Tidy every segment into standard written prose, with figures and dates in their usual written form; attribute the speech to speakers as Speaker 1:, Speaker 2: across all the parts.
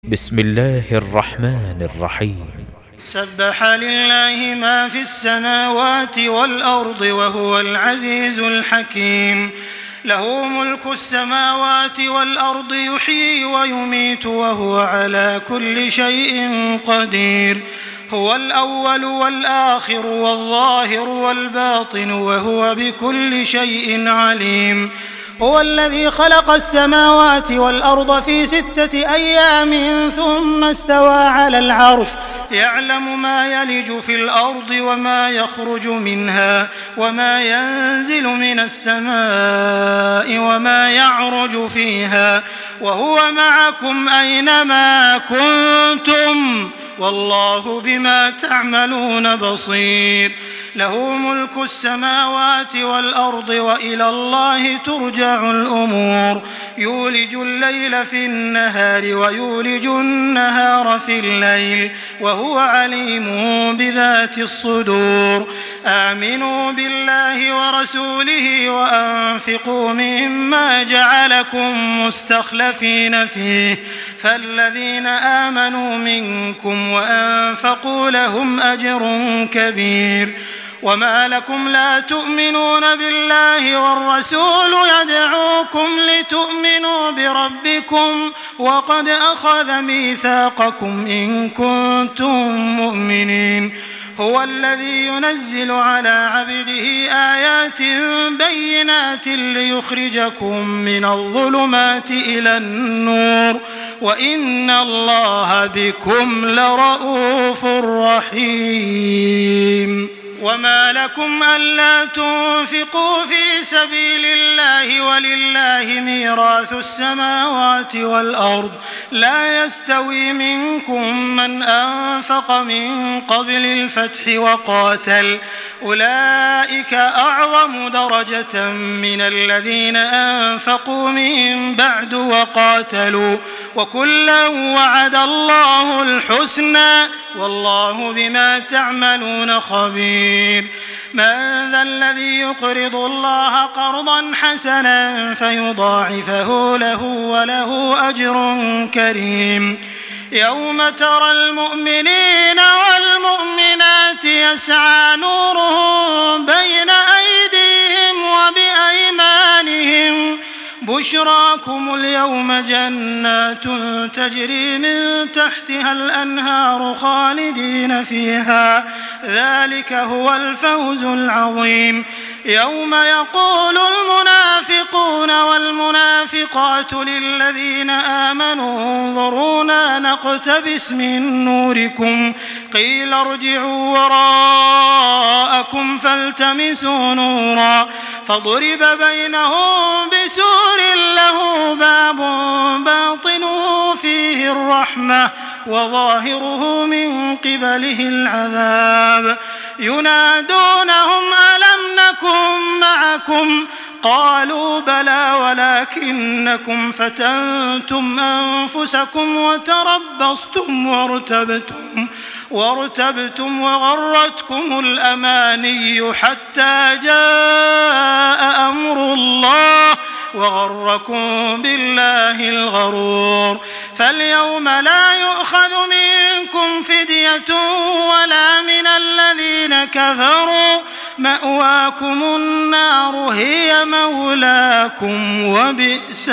Speaker 1: بسم الله الرحمن الرحيم.
Speaker 2: سبح لله ما في السماوات والأرض وهو العزيز الحكيم. له ملك السماوات والأرض يحيي ويميت وهو على كل شيء قدير. هو الأول والآخر والظاهر والباطن وهو بكل شيء عليم. هو الذي خلق السماوات والأرض في 6 أيام ثم استوى على العرش يعلم ما يلج في الأرض وما يخرج منها وما ينزل من السماء وما يعرج فيها وهو معكم أينما كنتم والله بما تعملون بصير. له ملك السماوات والأرض وإلى الله ترجع الأمور. يولج الليل في النهار ويولج النهار في الليل وهو عليم بذات الصدور. آمنوا بالله ورسوله وأنفقوا مما جعلكم مستخلفين فيه فالذين آمنوا منكم وأنفقوا لهم أجر كبير. وما لكم لا تؤمنون بالله والرسول يدعوكم لتؤمنوا بربكم وقد أخذ ميثاقكم إن كنتم مؤمنين. هو الذي ينزل على عبده آيات بينات ليخرجكم من الظلمات إلى النور وإن الله بكم لرءوف رحيم. وما لكم ألا تنفقوا في سبيل الله ولله ميراث السماوات والأرض لا يستوي منكم من أنفق من قبل الفتح وقاتل أولئك أعظم درجة من الذين أنفقوا من بعد وقاتلوا وكلا وعد الله الحسنى والله بما تعملون خبير. من ذا الذي يقرض الله قرضا حسنا فيضاعفه له وله أجر كريم. يوم ترى المؤمنين والمؤمنات يسعى نورهم بين أيديهم وبأيمانهم بشراكم اليوم جنات تجري من تحتها الأنهار خالدين فيها ذلك هو الفوز العظيم. يوم يقول المنافقون والمنافقات للذين آمنوا انظرونا نقتبس من نوركم قيل ارجعوا وراءكم فالتمسوا نورا فضرب بينهم بسور له باب باطنه فيه الرحمة وظاهره من قبله العذاب. ينادونهم ألم نكن معكم قالوا بلى ولكنكم فتنتم أنفسكم وتربصتم وارتبتم وغرتكم الأماني حتى جاء أمر الله وغركم بالله الغرور. فاليوم لا يؤخذ منكم فدية ولا من الذين كفروا مأواكم النار هي مولاكم وبئس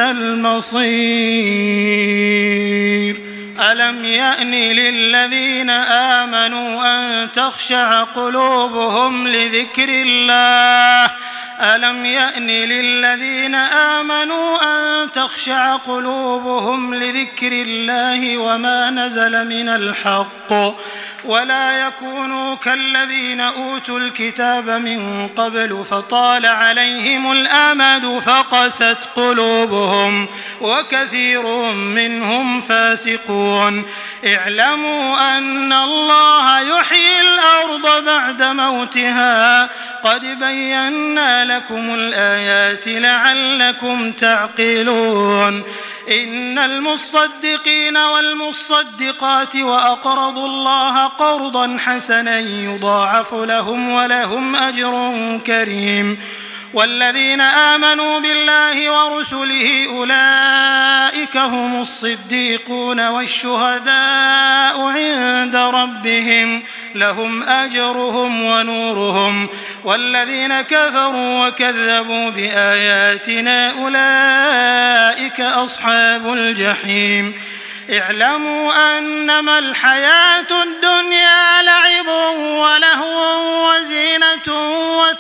Speaker 2: المصير. ألم يأن للذين آمنوا أن تخشع قلوبهم لذكر الله ألم يأن للذين آمنوا أن تخشع قلوبهم لذكر الله وما نزل من الحق ولا يكونوا كالذين أوتوا الكتاب من قبل فطال عليهم الأمد فقست قلوبهم وكثير منهم فاسقون. اعلموا أن الله يحيي الأرض بعد موتها قد بينا لكم الآيات لعلكم تعقلون. إن المصدقين والمصدقات وأقرضوا الله قرضا حسنا يضاعف لهم ولهم أجر كريم. والذين آمنوا بالله ورسله أولئك هم الصديقون والشهداء عند ربهم لهم أجرهم ونورهم والذين كفروا وكذبوا بآياتنا أولئك أصحاب الجحيم اعلموا أنما الحياة الدنيا لعب ولهو وزينة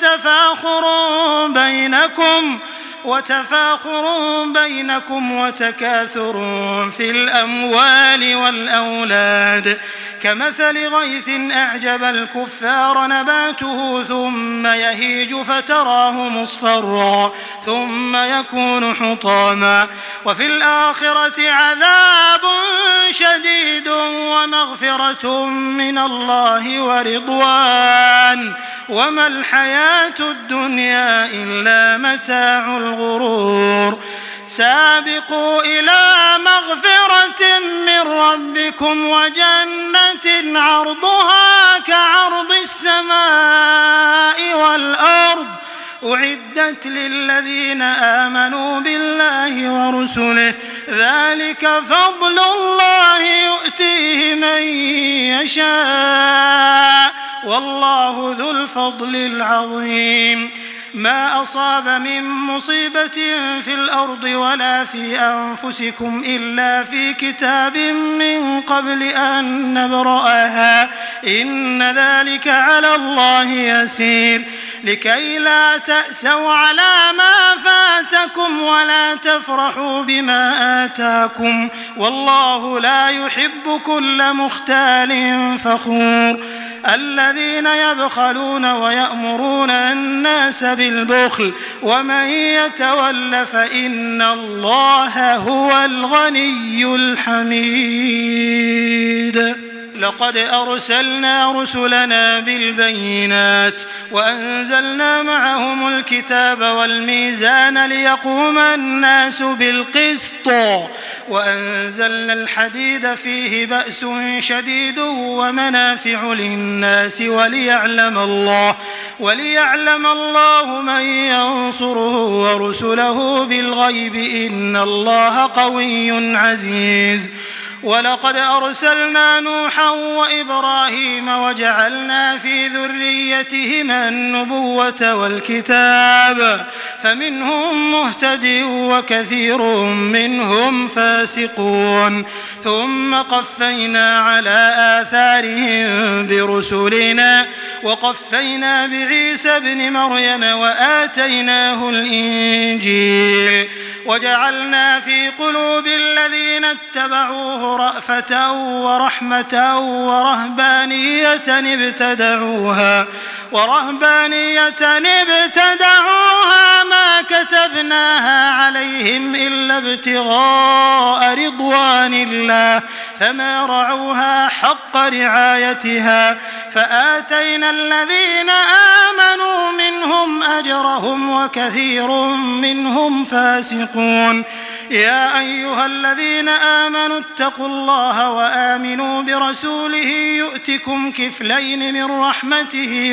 Speaker 2: وتفاخر بينكم وتكاثر في الأموال والأولاد كمثل غيث أعجب الكفار نباته ثم يهيج فتراه مصفرا ثم يكون حطاما وفي الآخرة عذاب شديد ومغفرة من الله ورضوان وما الحياة الدنيا إلا متاع الغرور سابقوا إلى مغفرة من ربكم وجنة عرضها كعرض السماء والأرض أعدت للذين آمنوا بالله ورسله ذلك فضل الله يؤتيه من يشاء والله ذو الفضل العظيم ما أصاب من مصيبة في الأرض ولا في أنفسكم إلا في كتاب من قبل أن نبرأها إن ذلك على الله يسير لكي لا تأسوا على ما فاتكم ولا تفرحوا بما آتاكم والله لا يحب كل مختال فخور الذين يبخلون ويأمرون الناس بالبخل ومن يتول فإن الله هو الغني الحميد لقد أرسلنا رسلنا بالبينات وأنزلنا معهم الكتاب والميزان ليقوم الناس بالقسط وأنزلنا الحديد فيه بأس شديد ومنافع للناس وليعلم الله من ينصره ورسله بالغيب إن الله قوي عزيز ولقد أرسلنا نوحا وإبراهيم وجعلنا في ذريتهما النبوة والكتاب فمنهم مهتد وكثير منهم فاسقون ثم قفينا على آثارهم برسلنا وقفينا بعيسى ابن مريم وآتيناه الإنجيل وجعلنا في قلوب الذين اتبعوه رأفة ورحمة ورهبانية ابتدعوها ما كتبناها عليهم إلا ابتغاء رضوان الله فما رعوها حق رعايتها فآتينا الذين آمنوا منهم أجرهم وكثير منهم فاسقون يا أيها الذين آمنوا اتقوا الله وآمنوا برسوله يؤتكم كفلين من رحمته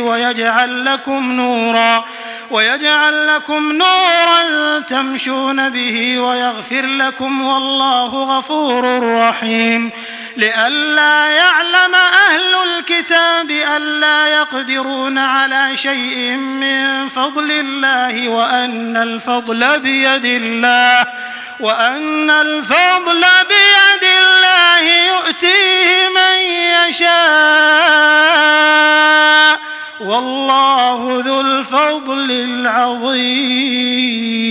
Speaker 2: ويجعل لكم نورا تمشون به ويغفر لكم والله غفور رحيم لئلا يعلم أهل الكتاب ألا يقدرون على شيء من فضل الله وأن الفضل بيد الله يؤتيه من يشاء والله ذو الفضل العظيم